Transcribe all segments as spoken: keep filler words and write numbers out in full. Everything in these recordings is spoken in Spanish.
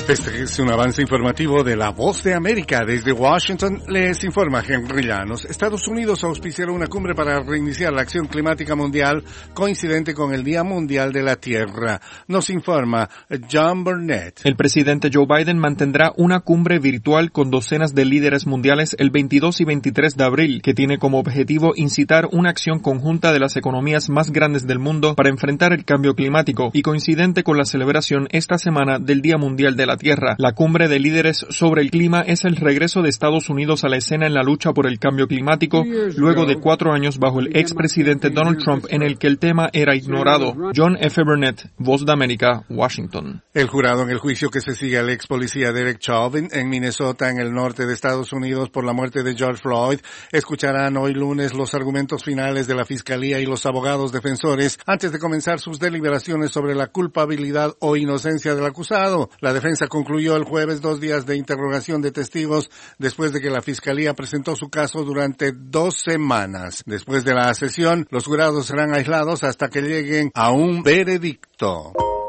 Este es un avance informativo de La Voz de América. Desde Washington les informa Henry Llanos. Estados Unidos auspiciará una cumbre para reiniciar la acción climática mundial coincidente con el Día Mundial de la Tierra. Nos informa John Burnett. El presidente Joe Biden mantendrá una cumbre virtual con docenas de líderes mundiales el veintidós y veintitrés de abril, que tiene como objetivo incitar una acción conjunta de las economías más grandes del mundo para enfrentar el cambio climático y coincidente con la celebración esta semana del Día Mundial de la Tierra. La cumbre de líderes sobre el clima es el regreso de Estados Unidos a la escena en la lucha por el cambio climático, luego de cuatro años bajo el expresidente Donald Trump en el que el tema era ignorado. John F. Burnett, Voz de América, Washington. El jurado en el juicio que se sigue al ex policía Derek Chauvin en Minnesota, en el norte de Estados Unidos, por la muerte de George Floyd, escucharán hoy lunes los argumentos finales de la Fiscalía y los abogados defensores antes de comenzar sus deliberaciones sobre la culpabilidad o inocencia del acusado. La defensa concluyó el jueves dos días de interrogación de testigos después de que la Fiscalía presentó su caso durante dos semanas. Después de la sesión, los jurados serán aislados hasta que lleguen a un veredicto.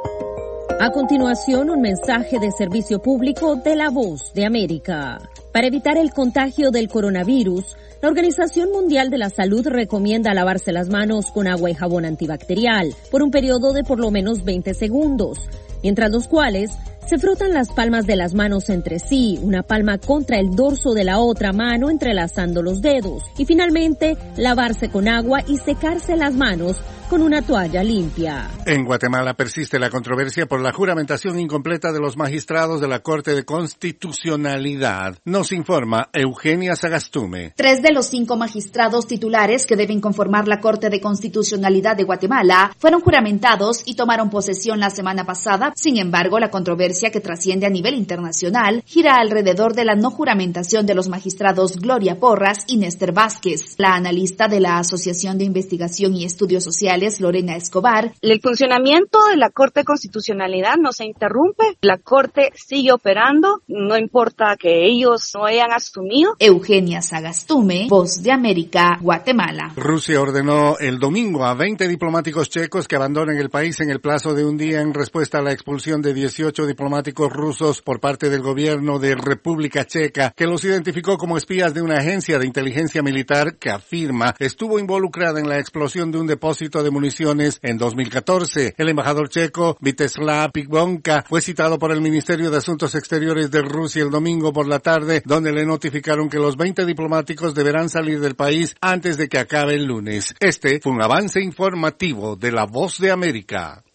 A continuación, un mensaje de servicio público de La Voz de América. Para evitar el contagio del coronavirus, la Organización Mundial de la Salud recomienda lavarse las manos con agua y jabón antibacterial por un periodo de por lo menos veinte segundos, mientras los cuales se frotan las palmas de las manos entre sí, una palma contra el dorso de la otra mano entrelazando los dedos, y finalmente lavarse con agua y secarse las manos con una toalla limpia. En Guatemala persiste la controversia por la juramentación incompleta de los magistrados de la Corte de Constitucionalidad. Nos informa Eugenia Sagastume. Tres de los cinco magistrados titulares que deben conformar la Corte de Constitucionalidad de Guatemala fueron juramentados y tomaron posesión la semana pasada. Sin embargo, la controversia que trasciende a nivel internacional gira alrededor de la no juramentación de los magistrados Gloria Porras y Néstor Vázquez. La analista de la Asociación de Investigación y Estudios Sociales, Lorena Escobar. El funcionamiento de la Corte de Constitucionalidad no se interrumpe, la Corte sigue operando, no importa que ellos no hayan asumido. Eugenia Sagastume, Voz de América, Guatemala. Rusia ordenó el domingo a veinte diplomáticos checos que abandonen el país en el plazo de un día en respuesta a la expulsión de dieciocho diplomáticos rusos por parte del gobierno de República Checa, que los identificó como espías de una agencia de inteligencia militar que afirma estuvo involucrada en la explosión de un depósito de de municiones en dos mil catorce. El embajador checo Vítězslav Pivonka fue citado por el Ministerio de Asuntos Exteriores de Rusia el domingo por la tarde, donde le notificaron que los veinte diplomáticos deberán salir del país antes de que acabe el lunes. Este fue un avance informativo de La Voz de América.